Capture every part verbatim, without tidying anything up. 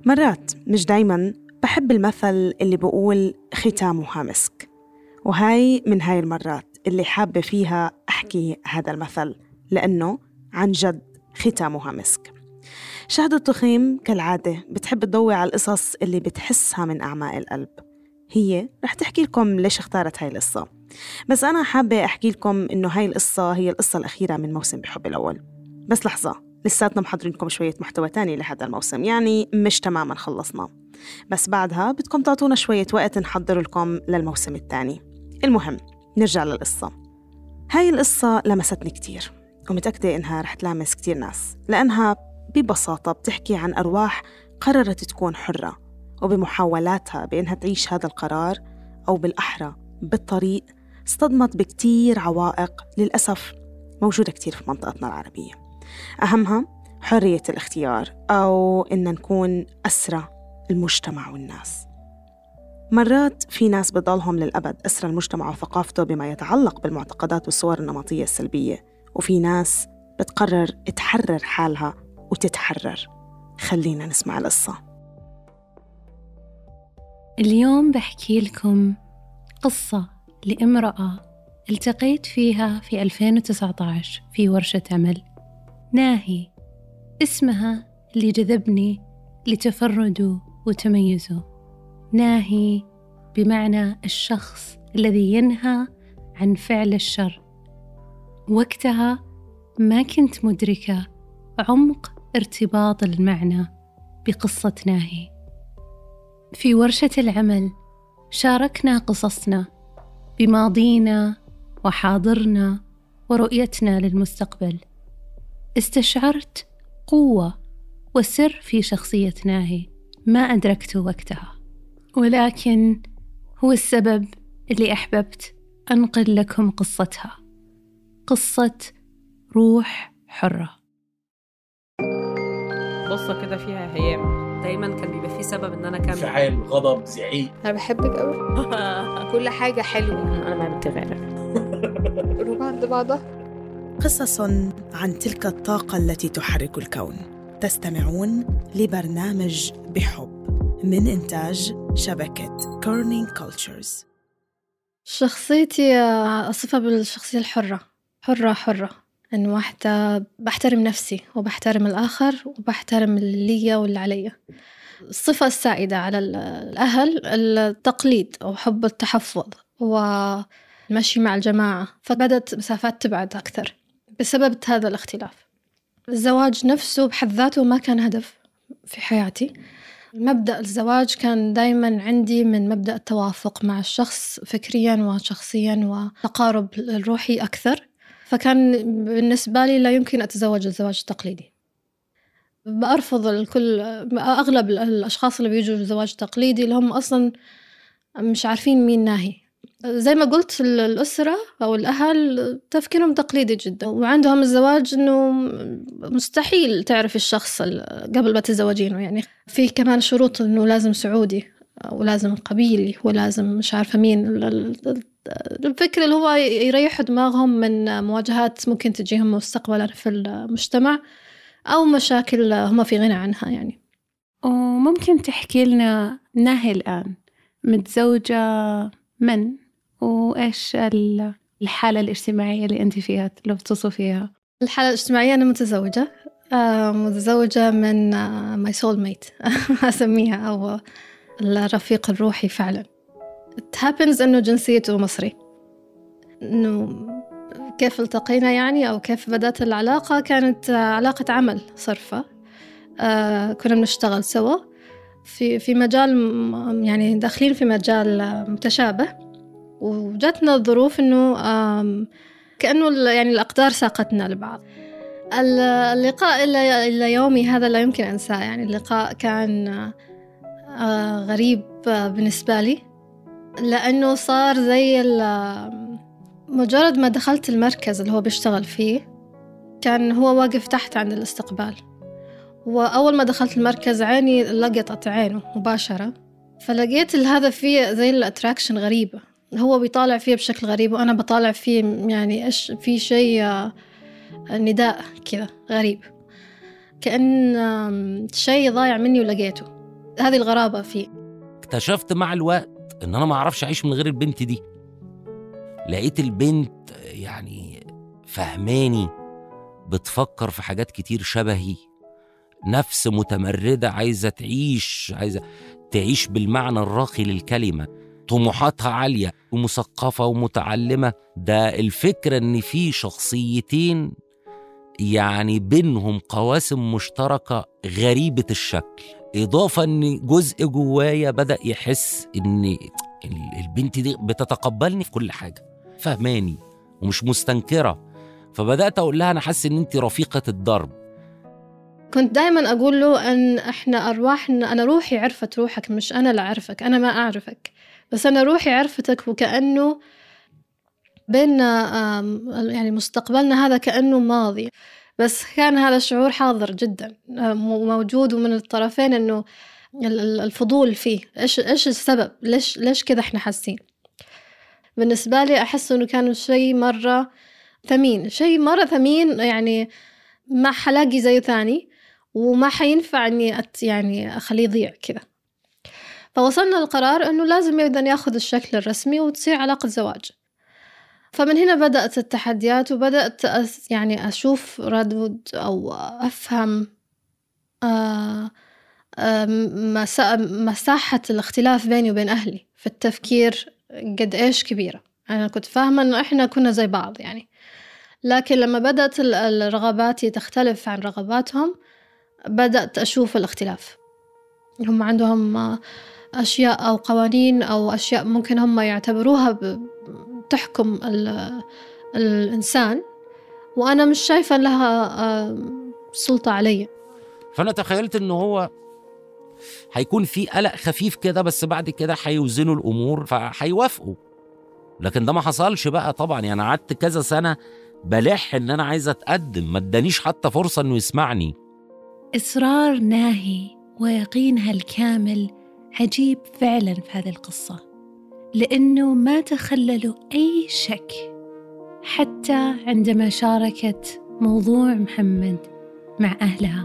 مرات مش دايماً بحب المثل اللي بقول ختامها مسك، وهاي من هاي المرات اللي حابة فيها أحكي هذا المثل لأنه عن جد ختامها مسك. شهد التخيم كالعادة بتحب تضوي على القصص اللي بتحسها من أعماق القلب. هي رح تحكي لكم ليش اختارت هاي القصة، بس أنا حابة أحكي لكم إنه هاي القصة هي القصة الأخيرة من موسم بحب الأول. بس لحظة، لساتنا محضرينكم شوية محتوى تاني لهذا الموسم، يعني مش تماماً خلصنا، بس بعدها بدكم تعطونا شوية وقت نحضر لكم للموسم الثاني. المهم نرجع للقصة. هاي القصة لمستني كتير، ومتأكدة إنها رح تلامس كتير ناس، لأنها ببساطة بتحكي عن أرواح قررت تكون حرة، وبمحاولاتها بإنها تعيش هذا القرار أو بالأحرى بالطريق اصطدمت بكتير عوائق للأسف موجودة كتير في منطقتنا العربية. أهمها حرية الاختيار، أو إن نكون أسرى المجتمع والناس. مرات في ناس بضلهم للأبد أسرى المجتمع وثقافته بما يتعلق بالمعتقدات والصور النمطية السلبية، وفي ناس بتقرر تحرر حالها وتتحرر. خلينا نسمع القصة. اليوم بحكي لكم قصة لامرأة التقيت فيها في ألفين وتسعة عشر في ورشة عمل. ناهي اسمها اللي جذبني لتفرده وتميزه. ناهي بمعنى الشخص الذي ينهى عن فعل الشر. وقتها ما كنت مدركة عمق ارتباط المعنى بقصة ناهي. في ورشة العمل شاركنا قصصنا بماضينا وحاضرنا ورؤيتنا للمستقبل. استشعرت قوة وسر في شخصية ناهي ما أدركته وقتها، ولكن هو السبب اللي أحببت أنقل لكم قصتها، قصة روح حرة. قصة كده فيها هيام، دايما كان بيبقى فيه سبب ان انا اكمل. انفعال، غضب، زعيق. انا بحبك قوي. كل حاجه حلوه. انا ما بتغير روح عند بعضها. قصص عن تلك الطاقة التي تحرك الكون. تستمعون لبرنامج بحب من إنتاج شبكة كورنينج كولتشرز. شخصيتي أصفها بالشخصية الحرة. حرة حرة إن واحدة بحترم نفسي وبحترم الآخر وبحترم اللي لي واللي علي. الصفة السائدة على الأهل التقليد أو حب التحفظ والمشي مع الجماعة، فبدت مسافات تبعد أكثر بسبب هذا الاختلاف. الزواج نفسه بحد ذاته ما كان هدف في حياتي. مبدأ الزواج كان دايما عندي من مبدأ التوافق مع الشخص فكريا وشخصيا وتقارب الروحي أكثر، فكان بالنسبة لي لا يمكن أتزوج الزواج التقليدي. بأرفض الكل. أغلب الأشخاص اللي بيجوا الزواج التقليدي اللي هم أصلا مش عارفين مين ناهي. زي ما قلت الأسرة أو الأهل تفكيرهم تقليدي جدا، وعندهم الزواج إنه مستحيل تعرف الشخص قبل ما تتزوجينه. يعني في كمان شروط إنه لازم سعودي ولازم قبيلي ولازم مش عارفة مين. الفكرة اللي هو يريح دماغهم من مواجهات ممكن تجيهم مستقبلا في المجتمع أو مشاكل هم في غنى عنها يعني. وممكن تحكي لنا ناهي الآن متزوجة من وإيش الحالة الاجتماعية اللي أنت فيها لو بتصفيها؟ الحالة الاجتماعية أنا متزوجة آه متزوجة من آه my soulmate أسميها أو الرفيق الروحي فعلا. it happens إنه جنسيته مصري. إنه كيف التقينا يعني أو كيف بدأت العلاقة؟ كانت علاقة عمل صرفة. آه كنا بنشتغل سوا في في مجال يعني داخلين في مجال متشابه، وجاتنا الظروف إنه كأنه يعني الأقدار ساقتنا لبعض. اللقاء إلى يومي هذا لا يمكن أنساه. يعني اللقاء كان غريب بالنسبة لي، لأنه صار زي مجرد ما دخلت المركز اللي هو بيشتغل فيه كان هو واقف تحت عند الاستقبال، وأول ما دخلت المركز عيني لقطت عينه مباشرة، فلقيت هذا فيه زي الاتراكشن غريبة. هو بيطالع فيه بشكل غريب وأنا بطالع فيه، يعني إيش في شيء نداء كذا غريب، كأن شيء ضايع مني ولقيته. هذه الغرابة فيه. اكتشفت مع الوقت إن أنا ما أعرفش أعيش من غير البنت دي. لقيت البنت يعني فهماني، بتفكر في حاجات كتير شبهي، نفس متمردة عايزة تعيش، عايزة تعيش بالمعنى الراقي للكلمة، طموحاتها عالية ومثقفة ومتعلمة. ده الفكرة إن في شخصيتين يعني بينهم قواسم مشتركة غريبة الشكل، إضافة إن جزء جوايا بدأ يحس إن البنت دي بتتقبلني في كل حاجة، فهماني ومش مستنكرة. فبدأت أقول لها أنا حاسس إن أنت رفيقة الدرب. كنت دايما أقول له أن إحنا أرواحنا، أنا روحي عرفت روحك، مش أنا اللي أعرفك، أنا ما أعرفك، بس أنا روحي عرفتك، وكأنه بيننا يعني مستقبلنا هذا كأنه ماضي. بس كان هذا الشعور حاضر جدا موجود ومن الطرفين، إنه الفضول فيه، إيش إيش السبب، ليش ليش كذا إحنا حاسين. بالنسبة لي أحس إنه كان شيء مرة ثمين، شيء مرة ثمين، يعني ما حلاقي زيه ثاني، وما حينفع إني أت يعني أخليه يضيع كذا. فوصلنا للقرار إنه لازم يبدأ يأخذ الشكل الرسمي وتصير علاقة زواج. فمن هنا بدأت التحديات، وبدأت يعني أشوف ردود أو أفهم آه آه مساحة الاختلاف بيني وبين أهلي في التفكير قد إيش كبيرة. أنا كنت فاهمة إنه إحنا كنا زي بعض يعني، لكن لما بدأت الرغبات تختلف عن رغباتهم بدأت أشوف الاختلاف. هم عندهم أشياء أو قوانين أو أشياء ممكن هم يعتبروها تحكم الإنسان، وأنا مش شايفة لها سلطة علي. فأنا تخيلت إنه هو هيكون في قلق خفيف كده، بس بعد كده هيوزنوا الأمور فهيوافقوا. لكن ده ما حصلش بقى طبعا. يعني قعدت كذا سنة بلح إن أنا عايزة أتقدم، ما ادانيش حتى فرصة إنه يسمعني. إصرار ناهي ويقينها الكامل عجيب فعلا في هذه القصة، لأنه ما تخللوا أي شك حتى عندما شاركت موضوع محمد مع أهلها.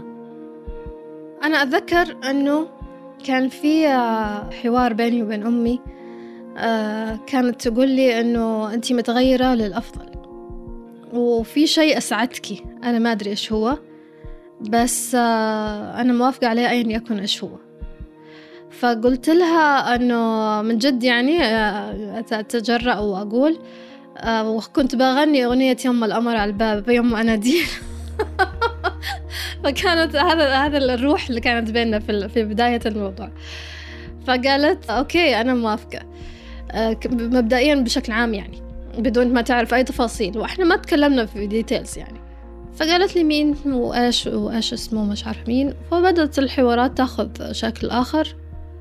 أنا أتذكر أنه كان في حوار بيني وبين أمي، كانت تقول لي أنه أنتي متغيرة للأفضل، وفي شيء أسعدك، أنا ما أدري إيش هو، بس أنا موافقة عليه أيا يكن إيش هو. فقلت لها أنه من جد يعني أتجرأ وأقول، وكنت بغني أغنية يوم القمر على الباب يوم أناديل. فكانت هذا هذا الروح اللي كانت بيننا في في بداية الموضوع. فقالت أوكي أنا موافقة مبدئيا بشكل عام يعني بدون ما تعرف أي تفاصيل، وإحنا ما تكلمنا في ديتيلز يعني. فقالت لي مين وإيش وإيش اسمه مش عارف مين. فبدأت الحوارات تأخذ شكل آخر،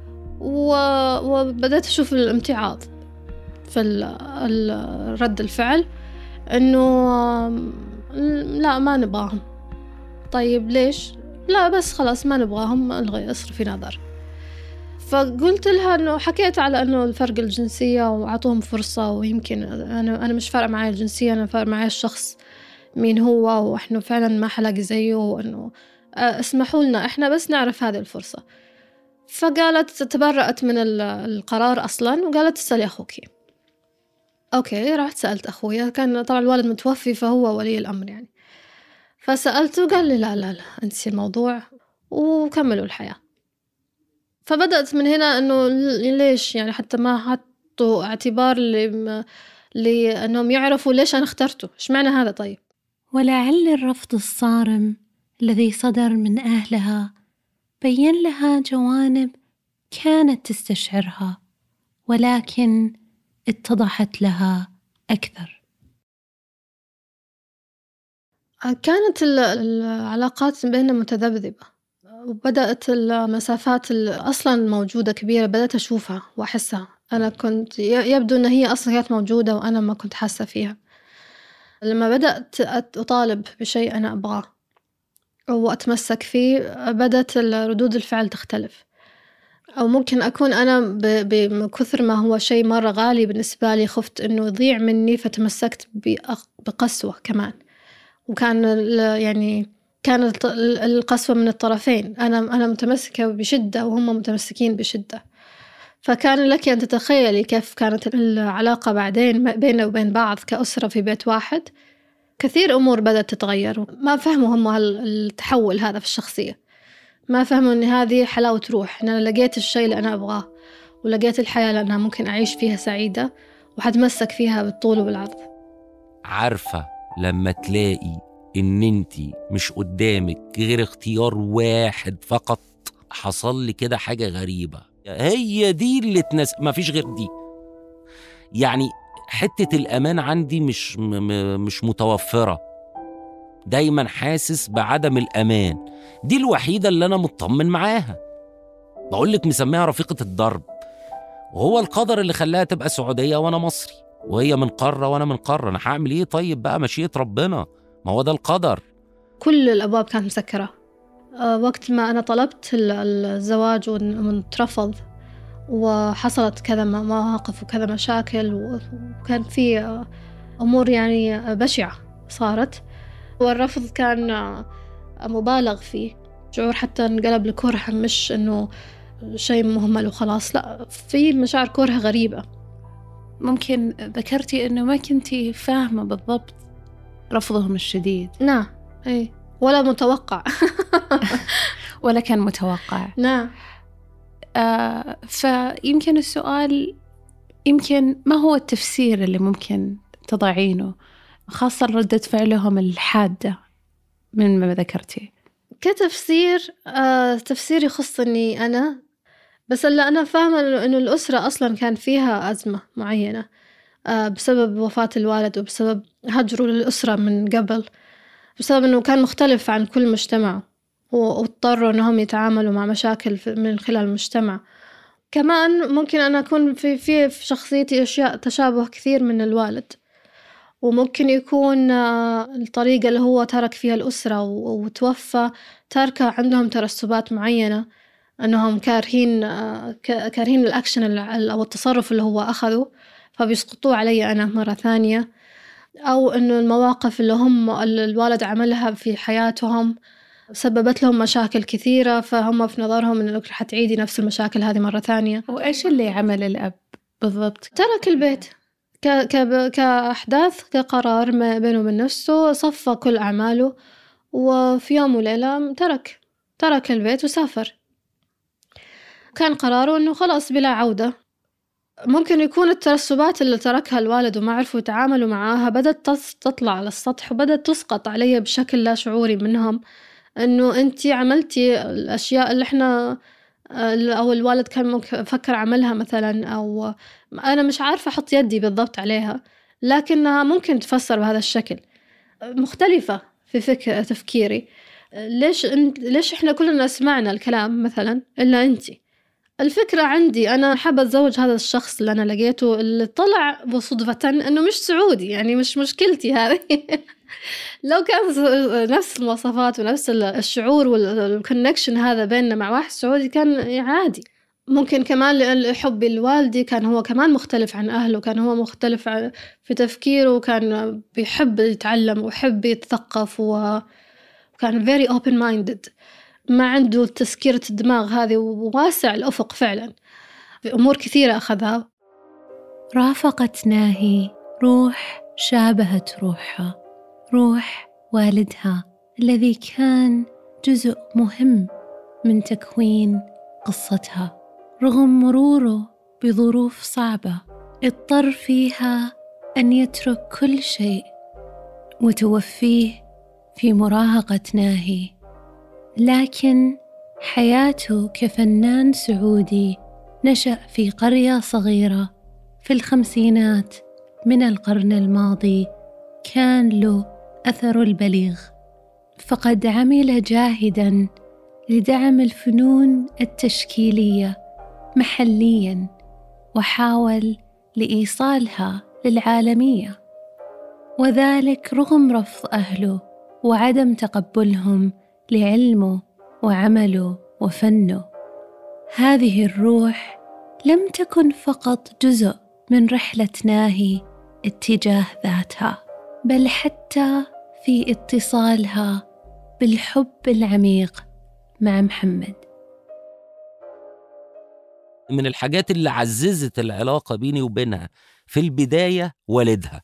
وبدأت أشوف الامتعاض في رد الفعل، إنه لا ما نبغاهم. طيب ليش؟ لا بس خلاص ما نبغاهم، الغي اصرفي نظر. فقلت لها إنه حكيت على إنه الفرق الجنسية وعطوهم فرصة، ويمكن أنا أنا مش فارق معي الجنسية، أنا فارق معي الشخص مين هو، وإحنا فعلا ما حلاقي زيه، وإنه اسمحوا لنا إحنا بس نعرف هذه الفرصة. فقالت تبرأت من القرار أصلا، وقالت اسألي أخوكي. أوكي رحت سألت أخويا، كان طبعا الوالد متوفي فهو ولي الأمر يعني. فسألته قال لي لا لا لا انسي الموضوع وكملوا الحياة. فبدأت من هنا إنه ليش يعني حتى ما حطوا اعتبار لأنهم يعرفوا ليش أنا اخترته، إيش معنى هذا. طيب ولعل الرفض الصارم الذي صدر من أهلها بين لها جوانب كانت تستشعرها، ولكن اتضحت لها أكثر. كانت العلاقات بيننا متذبذبة، وبدأت المسافات أصلا موجودة كبيرة بدأت أشوفها وأحسها. أنا كنت يبدو أن هي أصلا كانت موجودة وأنا ما كنت حاسة فيها. لما بدأت أطالب بشيء أنا أبغاه وأتمسك فيه بدأت ردود الفعل تختلف، أو ممكن أكون أنا بكثر ما هو شيء مرة غالي بالنسبة لي خفت أنه يضيع مني فتمسكت بقسوة كمان. وكان يعني كانت القسوة من الطرفين، أنا أنا متمسكة بشدة وهم متمسكين بشدة. فكان لك أن تتخيلي كيف كانت العلاقة بعدين بيننا وبين بعض كأسرة في بيت واحد. كثير أمور بدأت تتغير، ما فهموا هم التحول هذا في الشخصية، ما فهموا أن هذه حلاوة روح، أن أنا لقيت الشيء اللي أنا أبغاه ولقيت الحياة اللي أنا ممكن أعيش فيها سعيدة وحتمسك فيها بالطول وبالعرض. عارفة لما تلاقي إن أنتي مش قدامك غير اختيار واحد فقط، حصل لي كده حاجة غريبة، هي دي اللي تنس... ما فيش غير دي. يعني حتة الأمان عندي مش م... مش متوفرة، دايما حاسس بعدم الأمان، دي الوحيدة اللي أنا مطمن معاها. بقولك مسميها رفيقة الدرب، وهو القدر اللي خلاها تبقى سعودية وأنا مصري، وهي من قارة وأنا من قارة. أنا هعمل إيه طيب بقى؟ مشيئة ربنا، ما هو ده القدر. كل الأبواب كانت مسكرة. أه وقت ما أنا طلبت الزواج واترفض وحصلت كذا مواقف وكذا مشاكل، وكان في أمور يعني بشعة صارت، والرفض كان مبالغ فيه، شعور حتى انقلب لكره، مش إنه شيء مهمل وخلاص، لا، في مشاعر كره غريبة. ممكن ذكرتي إنه ما كنتي فاهمة بالضبط رفضهم الشديد. نعم، أي، ولا متوقع. ولا كان متوقع. نعم. آه فيمكن السؤال، يمكن ما هو التفسير اللي ممكن تضعينه، خاصة ردة فعلهم الحادة من ما ذكرتي؟ كتفسير، آه تفسير يخصني أنا بس، اللي أنا فاهمة إنه الأسرة أصلا كان فيها أزمة معينة آه بسبب وفاة الوالد، وبسبب هجره للأسرة من قبل، بسبب إنه كان مختلف عن كل مجتمع، واضطروا إنهم يتعاملوا مع مشاكل من خلال المجتمع. كمان ممكن أنا أكون في في في شخصيتي أشياء تشابه كثير من الوالد، وممكن يكون الطريقة اللي هو ترك فيها الأسرة وتوفى تركة عندهم ترسبات معينة، أنهم كارهين كارهين الأكشن أو التصرف اللي هو أخذه، فبيسقطوه علي أنا مرة ثانية، أو إنه المواقف اللي هم الوالد عملها في حياتهم سببت لهم مشاكل كثيرة، فهم في نظرهم إنه حتعيدي نفس المشاكل هذه مرة ثانية. وإيش اللي عمل الأب بالضبط؟ ترك البيت ك... ك... كأحداث، كقرار ما بينه وبين نفسه، صفى كل أعماله، وفي يوم وليلة ترك ترك البيت وسافر. كان قراره إنه خلاص بلا عودة. ممكن يكون الترسبات اللي تركها الوالد وما عرفوا يتعاملوا معاها بدأت تطلع على السطح، وبدأت تسقط علي بشكل لا شعوري منهم، إنه أنتي عملتي الأشياء اللي إحنا أو الوالد كان ممكن فكر عملها مثلا، أو أنا مش عارفة أحط يدي بالضبط عليها، لكنها ممكن تفسر بهذا الشكل. مختلفة في فكر تفكيري. ليش ليش إحنا كلنا سمعنا الكلام مثلا إلا أنتي؟ الفكرة عندي أنا حابة أتزوج هذا الشخص اللي أنا لقيته، اللي طلع بصدفة إنه مش سعودي، يعني مش مشكلتي هذه. لو كان نفس المواصفات ونفس الشعور والكونكشن هذا بيننا مع واحد سعودي كان عادي. ممكن كمان لأن حبي لوالدي كان هو كمان مختلف عن أهله، كان هو مختلف في تفكيره، وكان بيحب يتعلم ويحب يتثقف، وكان very open minded، ما عنده تسكيرة الدماغ هذه، وواسع الأفق فعلا في أمور كثيرة أخذها. رافقت ناهي روح شابهت روحها، روح والدها الذي كان جزء مهم من تكوين قصتها، رغم مروره بظروف صعبة اضطر فيها أن يترك كل شيء وتوفيه في مراهقة ناهي. لكن حياته كفنان سعودي نشأ في قرية صغيرة في الخمسينات من القرن الماضي كان له أثر البليغ، فقد عمل جاهداً لدعم الفنون التشكيلية محلياً، وحاول لإيصالها للعالمية، وذلك رغم رفض أهله وعدم تقبلهم لعلمه وعمله وفنه. هذه الروح لم تكن فقط جزء من رحلة ناهي اتجاه ذاتها، بل حتى في اتصالها بالحب العميق مع محمد. من الحاجات اللي عززت العلاقة بيني وبينها في البداية والدها.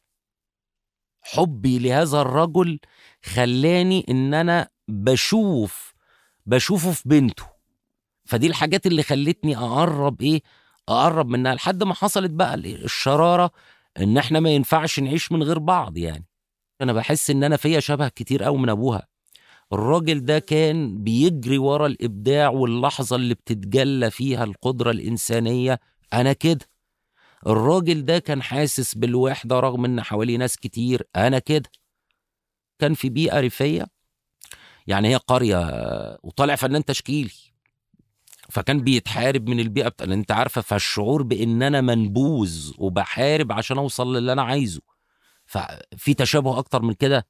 حبي لهذا الرجل خلاني إن أنا بشوف بشوفه في بنته، فدي الحاجات اللي خلتني أقرب إيه أقرب منها، لحد ما حصلت بقى الشرارة إن إحنا ما ينفعش نعيش من غير بعض. يعني أنا بحس إن أنا فيا شبه كتير أوي من أبوها. الراجل ده كان بيجري ورا الإبداع واللحظة اللي بتتجلى فيها القدرة الإنسانية، أنا كده. الراجل ده كان حاسس بالوحدة رغم إن حواليه ناس كتير، أنا كده. كان في بيئة ريفية، يعني هي قرية وطالع فنان تشكيلي، فكان بيتحارب من البيئة بتاع انت عارفة، فالشعور بان انا منبوذ وبحارب عشان اوصل للي انا عايزه، ففي تشابه اكتر من كده.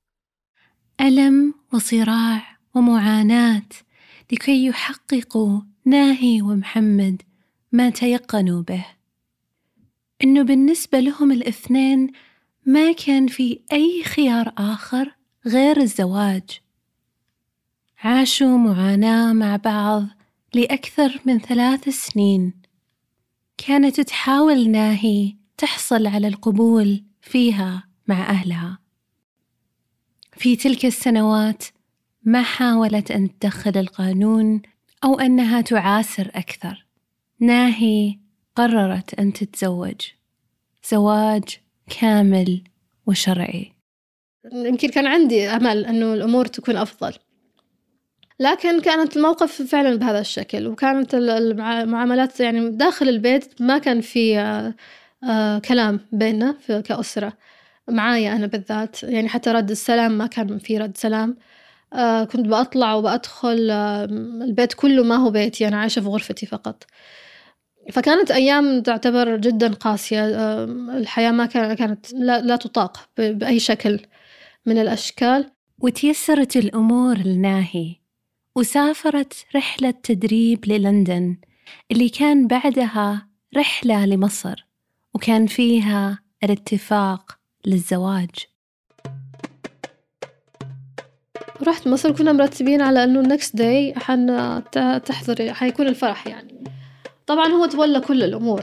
ألم وصراع ومعاناة لكي يحققوا ناهي ومحمد ما تيقنوا به، إنه بالنسبة لهم الاثنين ما كان في أي خيار آخر غير الزواج. عاشوا معاناة مع بعض لأكثر من ثلاث سنين. كانت تحاول ناهي تحصل على القبول فيها مع أهلها. في تلك السنوات ما حاولت أن تدخل القانون أو أنها تعاسر أكثر. ناهي قررت أن تتزوج زواج كامل وشرعي. يمكن كان عندي أمل أنه الأمور تكون أفضل، لكن كانت الموقف فعلا بهذا الشكل، وكانت المعاملات يعني داخل البيت ما كان في آه آه كلام بيننا كأسرة، معايا أنا بالذات. يعني حتى رد السلام ما كان في رد سلام. آه كنت بأطلع وبأدخل آه البيت كله ما هو بيتي، أنا عايشة في غرفتي فقط. فكانت أيام تعتبر جدا قاسية. آه الحياة ما كانت لا, لا تطاق بأي شكل من الأشكال. وتيسرت الأمور لناهي وسافرت رحلة تدريب للندن، اللي كان بعدها رحلة لمصر، وكان فيها الاتفاق للزواج. رحت مصر، كنا مرتبين على أنه next day حن تحضر حيكون الفرح. يعني طبعا هو تولى كل الأمور.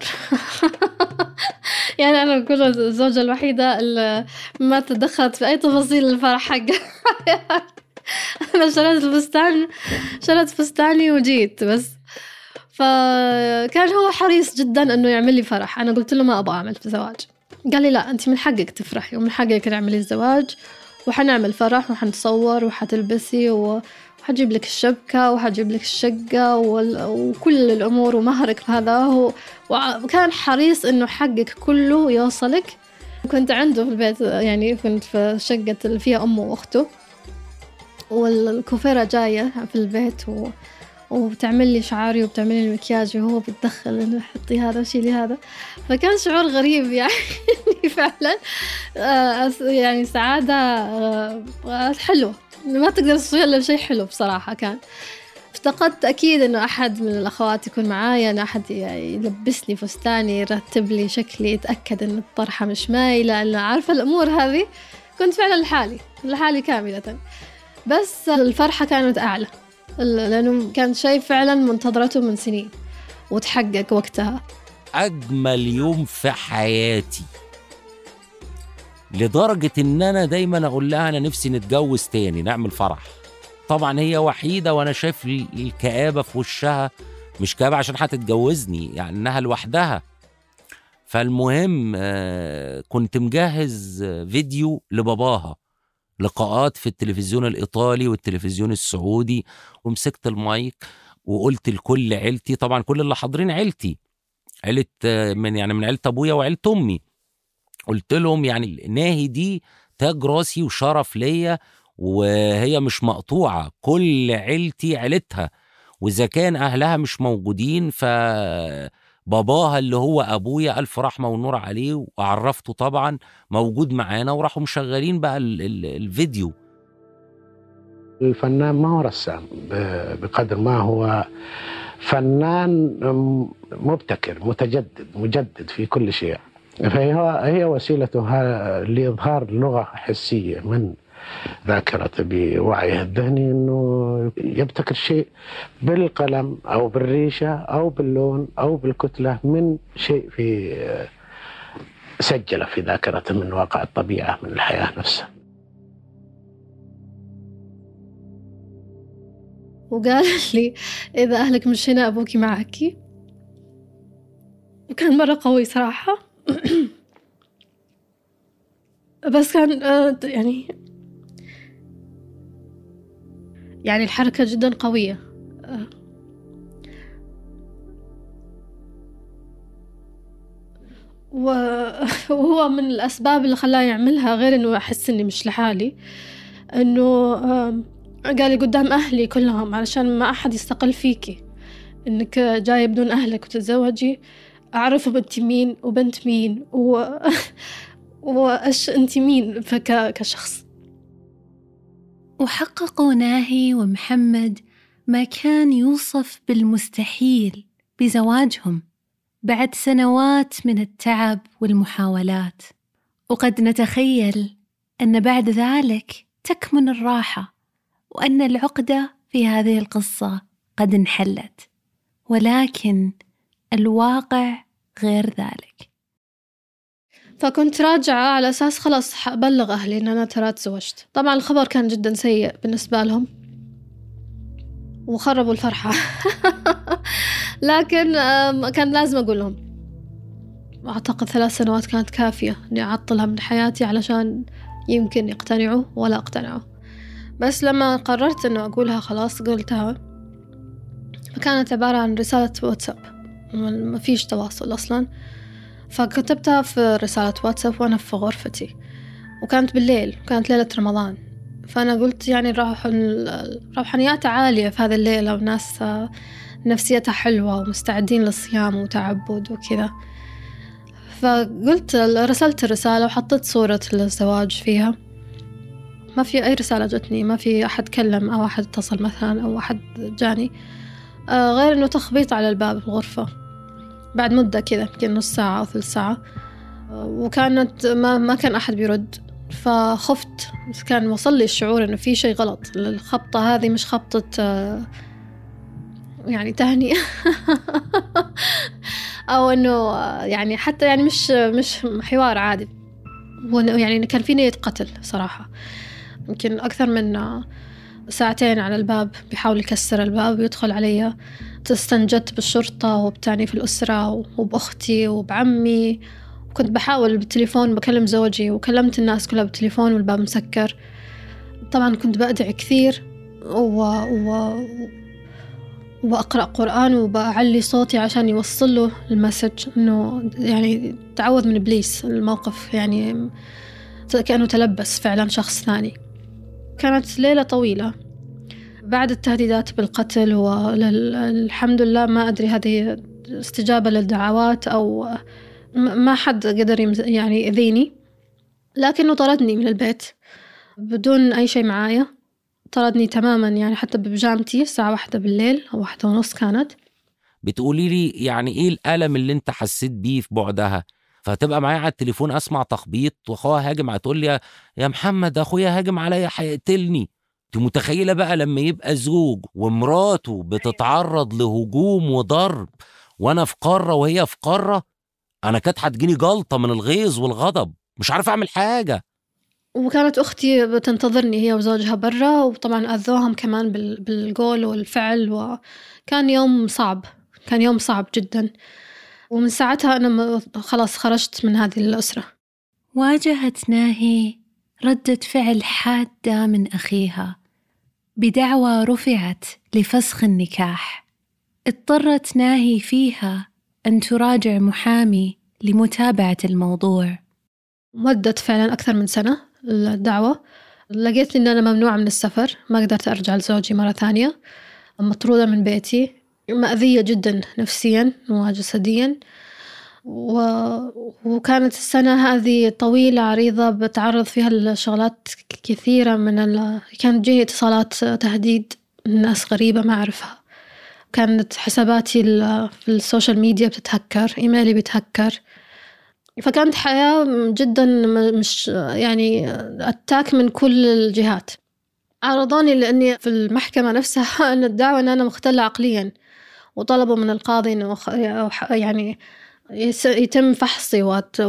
يعني أنا كل الزوجة الوحيدة اللي ما تدخلت في أي تفاصيل الفرح حقه. أنا شريت الفستان شريت فستاني وجيت بس. فكان هو حريص جدا أنه يعمل لي فرح. أنا قلت له ما أبغى أعمل في زواج. قال لي لا، أنت من حقك تفرحي ومن حقك تعملي الزواج، وحنعمل فرح وحنصور وحتلبسي وحجيب لك الشبكة وحجيب لك الشقة وكل الأمور ومهرك هذا هو. وكان حريص أنه حقك كله يوصلك. كنت عنده في البيت، يعني كنت في شقة اللي فيها أمه وأخته، والكوفيرة جاية في البيت و... وبتعمل لي شعري وبتعمل لي المكياج، وهو بتدخل إنه حطي هذا شيلي هذا. فكان شعور غريب يعني. فعلا يعني سعادة حلوة ما تقدر تصوير إلا شيء حلو بصراحة. كان افتقدت أكيد إنه أحد من الأخوات يكون معايا، أن أحد يلبسني فستاني، يرتب لي شكلي، يتأكد إن الطرحة مش مايلة، أنا عارفة الأمور هذه. كنت فعلا لحالي لحالي كاملة. بس الفرحة كانت أعلى، لأنه كان شيء فعلا منتظرته من سنين وتحقق وقتها. أجمل يوم في حياتي، لدرجة إن أنا دايما أقول لها أنا نفسي نتجوز تاني نعمل فرح. طبعا هي وحيدة وأنا شايف الكآبة في وشها، مش كآبة عشان هتتجوزني، يعني إنها لوحدها. فالمهم كنت مجهز فيديو لباباها، لقاءات في التلفزيون الإيطالي والتلفزيون السعودي، ومسكت المايك وقلت لكل عيلتي، طبعا كل اللي حاضرين عيلتي، عيلة من يعني من عيلة أبويا وعيلة أمي، قلت لهم يعني ناهي دي تاج راسي وشرف ليا، وهي مش مقطوعة، كل عيلتي عيلتها، وإذا كان أهلها مش موجودين فباباها اللي هو أبويا ألف رحمة ونور عليه، وعرفته طبعا موجود معانا، وراحوا مشغلين بقى ال ال الفيديو. الفنان ما هو رسام بقدر ما هو فنان مبتكر متجدد مجدد في كل شيء. فهي هي وسيلته لإظهار لغة حسية من ذاكرته بوعيه الذهني أنه يبتكر شيء بالقلم أو بالريشة أو باللون أو بالكتلة من شيء في سجله في ذاكرته من واقع الطبيعة من الحياة نفسها. وقال لي إذا أهلك مش هنا أبوكي معك. وكان مرة قوي صراحة. بس كان يعني يعني الحركة جدا قوية. وهو من الأسباب اللي خلاه يعملها، غير إنه أحس إني مش لحالي، إنه قال لي قدام أهلي كلهم علشان ما أحد يستقل فيكي، إنك جاية بدون أهلك وتتزوجي، أعرف بنت مين وبنت مين و... وإيش أنت مين فك... كشخص. وحققوا ناهي ومحمد ما كان يوصف بالمستحيل بزواجهم بعد سنوات من التعب والمحاولات. وقد نتخيل أن بعد ذلك تكمن الراحة، وأن العقدة في هذه القصة قد انحلت، ولكن الواقع غير ذلك. فكنت راجعة على أساس خلاص أبلغ أهلي إن أنا ترى تزوجت. طبعا الخبر كان جدا سيء بالنسبة لهم وخربوا الفرحة. لكن كان لازم أقول لهم. أعتقد ثلاث سنوات كانت كافية إني أعطلها من حياتي علشان يمكن يقتنعوا ولا اقتنعوا. بس لما قررت إنه أقولها خلاص قلتها. فكانت عبارة عن رسالة واتساب، ما فيش تواصل أصلا. فكتبتها في رسالة واتساب وأنا في غرفتي، وكانت بالليل، كانت ليلة رمضان. فأنا قلت يعني روحانيات عالية في هذا الليلة، وناس نفسيتها حلوة ومستعدين للصيام وتعبد وكذا. فقلت رسلت الرسالة وحطيت صورة الزواج فيها. ما في أي رسالة جتني، ما في أحد كلم أو أحد اتصل مثلا أو أحد جاني، غير إنه تخبيط على الباب الغرفة بعد مدة كذا يمكن نص ساعة أو ثلث ساعة، وكانت ما ما كان أحد بيرد. فخفت، كان وصل لي الشعور إنه في شيء غلط. الخبطة هذه مش خبطة يعني تهنئة أو إنه يعني حتى يعني مش مش حوار عادي، يعني كان في نية قتل صراحة. يمكن أكثر من ساعتين على الباب بيحاول يكسر الباب ويدخل علي. استنجدت بالشرطة وبتعني في الأسرة وبأختي وبعمي، وكنت بحاول بالتليفون بكلم زوجي، وكلمت الناس كلها بالتليفون والباب مسكر. طبعا كنت بأدعي كثير و... و... وبقرأ قرآن وبأعلي صوتي عشان يوصل له المسج إنه يعني تعوذ من إبليس. الموقف يعني كأنه تلبس فعلا شخص ثاني. كانت ليلة طويلة بعد التهديدات بالقتل، والحمد لله ما أدري هذه استجابة للدعوات أو ما حد قدر يعني يأذيني، لكنه طردني من البيت بدون أي شيء معايا. طردني تماما، يعني حتى ببجامتي الساعة واحدة بالليل أو واحدة ونص كانت. بتقولي لي يعني إيه الألم اللي أنت حسيت بيه في بعدها؟ فتبقى معايا على التليفون أسمع تخبيط وأخوها هاجم، هتقول لي يا محمد أخويا هاجم عليا هيقتلني. انت متخيلة بقى لما يبقى زوج ومراته بتتعرض لهجوم وضرب وانا في قارة وهي في قارة؟ انا كانت هتجيني جلطة من الغيظ والغضب، مش عارف اعمل حاجة. وكانت اختي بتنتظرني هي وزوجها برا، وطبعا اذوهم كمان بالقول والفعل، وكان يوم صعب، كان يوم صعب جدا. ومن ساعتها انا خلاص خرجت من هذه الأسرة. واجهت ناهي ردة فعل حادة من أخيها بدعوى رفعت لفسخ النكاح. اضطرت ناهي فيها أن تراجع محامي لمتابعة الموضوع. مدت فعلا أكثر من سنة الدعوة. لقيت إن أنا ممنوعة من السفر، ما قدرت أرجع لزوجي مرة ثانية، مطرودة من بيتي، مأذية جدا نفسيا وجسديا. و... وكانت السنة هذه طويلة عريضة بتعرض فيها لشغلات كثيرة من ال... كانت جيني اتصالات تهديد من ناس غريبة ما أعرفها. كانت حساباتي ال... في السوشيال ميديا بتتهكر، إيميلي بيتهكر. فكانت حياة جدا مش يعني أتاك من كل الجهات. عرضوني لأني في المحكمة نفسها أن الدعوة أن أنا مختلة عقليا، وطلبوا من القاضي أنه يعني يتم فحصي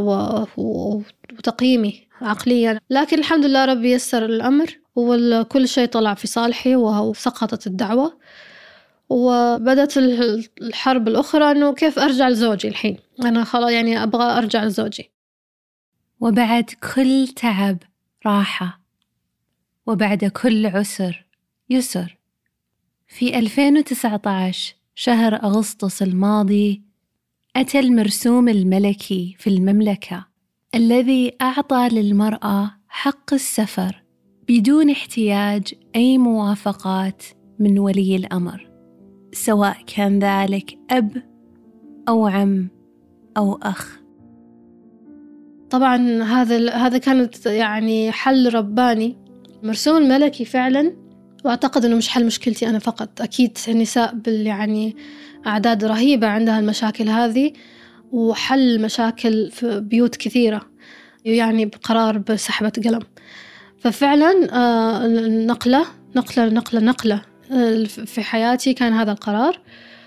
وتقييمي عقليا، لكن الحمد لله ربي يسر الأمر وكل شيء طلع في صالحي وسقطت الدعوة. وبدت الحرب الأخرى أنه كيف أرجع لزوجي الحين، أنا خلاص يعني أبغى أرجع لزوجي. وبعد كل تعب راحة، وبعد كل عسر يسر. في ألفين وتسعة عشر شهر أغسطس الماضي أتى المرسوم الملكي في المملكة الذي أعطى للمرأة حق السفر بدون احتياج أي موافقات من ولي الأمر، سواء كان ذلك أب أو عم أو أخ. طبعا هذا هذا كانت يعني حل رباني، مرسوم الملكي فعلا. وأعتقد أنه مش حل مشكلتي أنا فقط، أكيد النساء بال يعني أعداد رهيبة عندها المشاكل هذه، وحل مشاكل في بيوت كثيرة يعني بقرار بسحبة قلم. ففعلا نقلة نقلة نقلة نقلة في حياتي كان هذا القرار.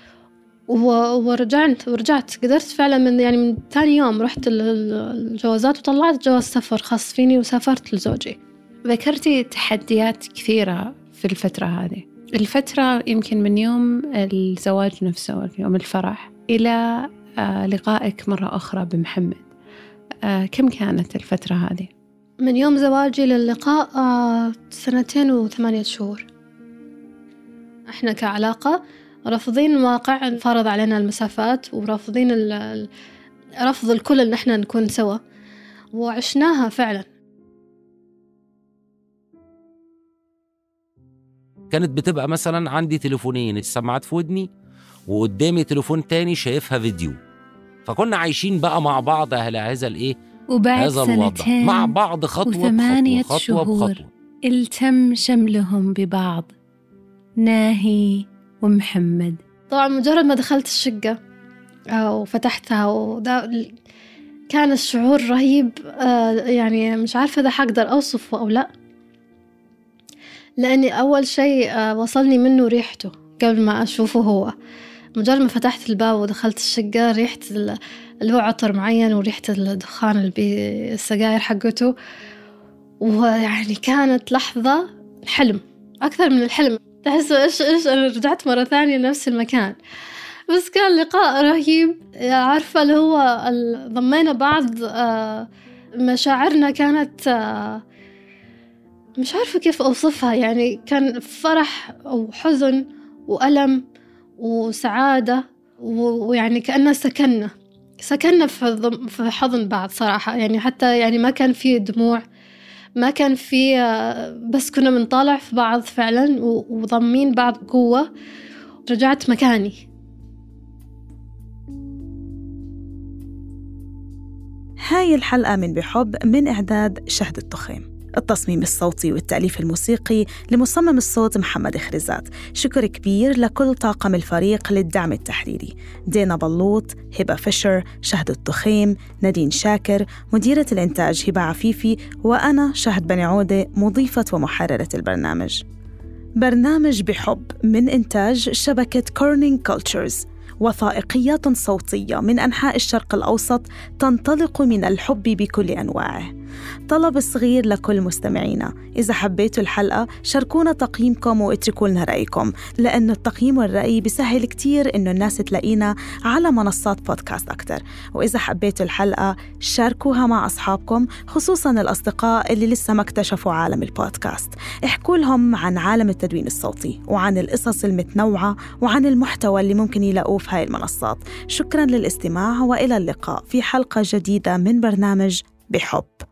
ورجعت ورجعت قدرت فعلا من يعني من ثاني يوم رحت الجوازات وطلعت جواز سفر خاص فيني وسافرت لزوجي. ذكرتي تحديات كثيرة في الفترة هذه، الفترة يمكن من يوم الزواج نفسه يوم الفرح إلى لقائك مرة أخرى بمحمد، كم كانت الفترة هذه؟ من يوم زواجي للقاء سنتين وثمانية شهور. احنا كعلاقة رافضين واقع فرض علينا المسافات، ورافضين رفض الكل ان احنا نكون سوا، وعشناها فعلا. كانت بتبقى مثلا عندي تليفونين، السماعات في ودني وقدامي تليفون تاني شايفها فيديو، فكنا عايشين بقى مع بعض على هذا الايه وبعد هذا الوضع مع بعض خطوة وثمانية بخطوة خطوة شهور بخطوة. التم شملهم ببعض، ناهي ومحمد. طبعا مجرد ما دخلت الشقة وفتحتها ودا كان الشعور رهيب، يعني مش عارفة إذا حقدر أوصفه أو لا، لأني أول شيء وصلني منه ريحته قبل ما أشوفه هو. مجرد ما فتحت الباب ودخلت الشقة ريحة اللي هو عطر معين وريحة الدخان اللي بالسجاير حقته، ويعني كانت لحظة حلم أكثر من الحلم. تحسوا إيش إيش أنا رجعت مرة ثانية لنفس المكان، بس كان لقاء رهيب. عارفة اللي هو ضمينا بعض، مشاعرنا كانت مش عارفة كيف أوصفها، يعني كان فرح وحزن وألم وسعادة، ويعني كأننا سكننا سكننا في حضن بعض صراحة. يعني حتى يعني ما كان فيه دموع، ما كان فيه، بس كنا بنطالع في بعض فعلا وضمين بعض قوة. رجعت مكاني. هاي الحلقة من بحب من إعداد شهد التخيم، التصميم الصوتي والتأليف الموسيقي لمصمم الصوت محمد خريزات. شكر كبير لكل طاقم الفريق للدعم التحريري: دينا بلوط، هبة فيشر، شهد التخيم، نادين شاكر، مديرة الإنتاج هبة عفيفي، وأنا شهد بني عودة مضيفة ومحررة البرنامج. برنامج بحب من إنتاج شبكة كورنينج كولتشرز، وثائقيات صوتية من أنحاء الشرق الأوسط تنطلق من الحب بكل أنواعه. طلب صغير لكل مستمعينا: إذا حبيتوا الحلقة شاركونا تقييمكم واتركوا لنا رأيكم، لأنه التقييم والرأي بيسهل كتير إنه الناس تلاقينا على منصات بودكاست أكتر. وإذا حبيتوا الحلقة شاركوها مع أصحابكم، خصوصاً الأصدقاء اللي لسه ما اكتشفوا عالم البودكاست. احكوا لهم عن عالم التدوين الصوتي، وعن القصص المتنوعة، وعن المحتوى اللي ممكن يلاقوه في هاي المنصات. شكراً للاستماع، وإلى اللقاء في حلقة جديدة من برنامج بحب.